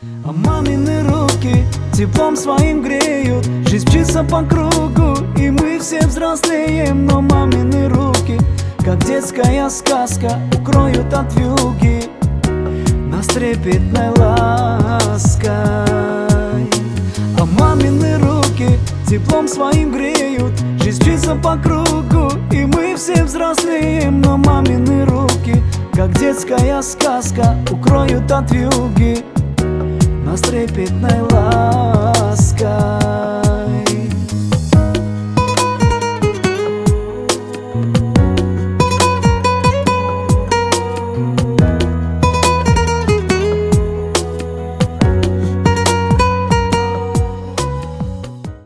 А мамины руки теплом своим греют, жизнь мчится по кругу, и мы все взрослеем. Но мамины руки, как детская сказка, укроют от вьюги нас трепетной лаской. А мамины руки теплом своим греют, жизнь мчится по кругу, и мы все взрослеем. Но мамины руки, как детская сказка, укроют от вьюги нас трепетной лаской.